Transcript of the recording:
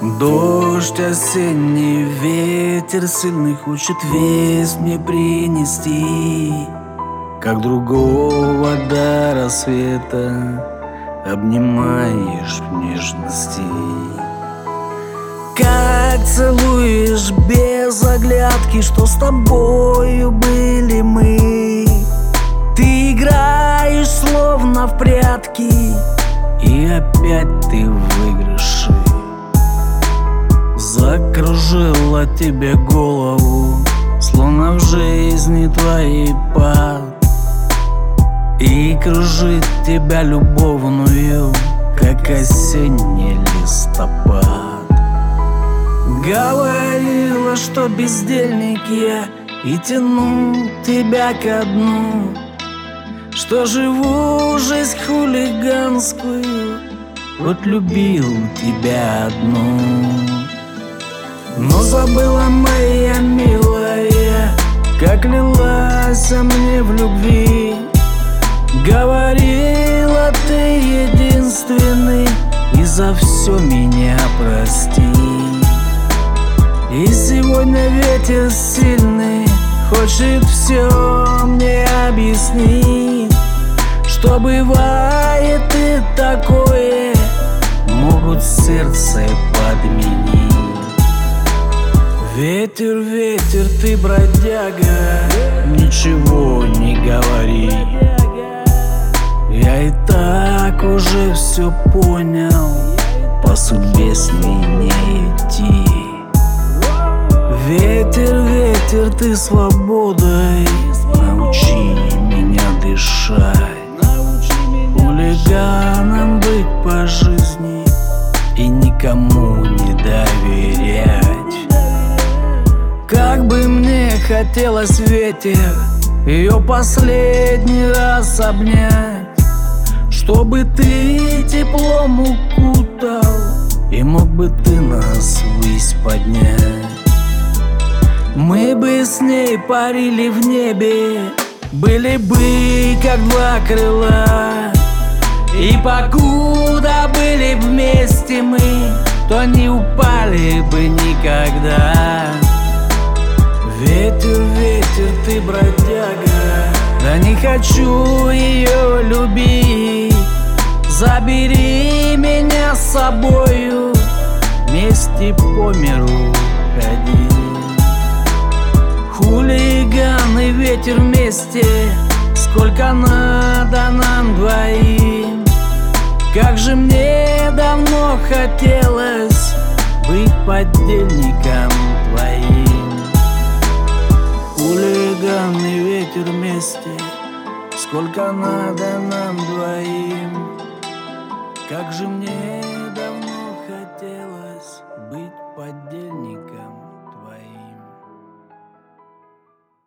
Дождь осенний, ветер сильный хочет весть мне принести, как другого до рассвета обнимаешь в нежности. Как целуешь без оглядки, что с тобою были мы. Ты играешь словно в прятки, и опять ты в выигрыше. Закружила тебе голову, словно в жизни твоей пад, и кружит тебя любовную, как осенний листопад. Говорила, что бездельник я и тяну тебя ко дну, что живу жизнь хулиганскую, вот любил тебя одну. Но забыла, моя милая, как лилась мне в любви. Говорила, ты единственный, и за все меня прости. И сегодня ветер сильный хочет все мне объяснить, что бывает и такое, могут сердце подменить. Ветер, ветер, ты бродяга, ничего не говори. Я и так уже все понял, по судьбе с ней не идти. Ветер, ветер, ты свободой, научи меня дышать, хулиганом быть по жизни и никому не доверять. Как бы мне хотелось, ветер, ее последний раз обнять, чтобы ты теплом укутал, и мог бы ты нас ввысь поднять. Мы бы с ней парили в небе, были бы как два крыла, и покуда были вместе мы, то не упали бы никогда. Ветер, ветер, ты бродяга, да не хочу ее любить. Забери меня с собою, вместе по миру ходить. Хулиган и ветер вместе, сколько надо нам двоим. Как же мне давно хотелось быть подельником твоим. Хулиган и ветер вместе, сколько надо нам двоим. Как же мне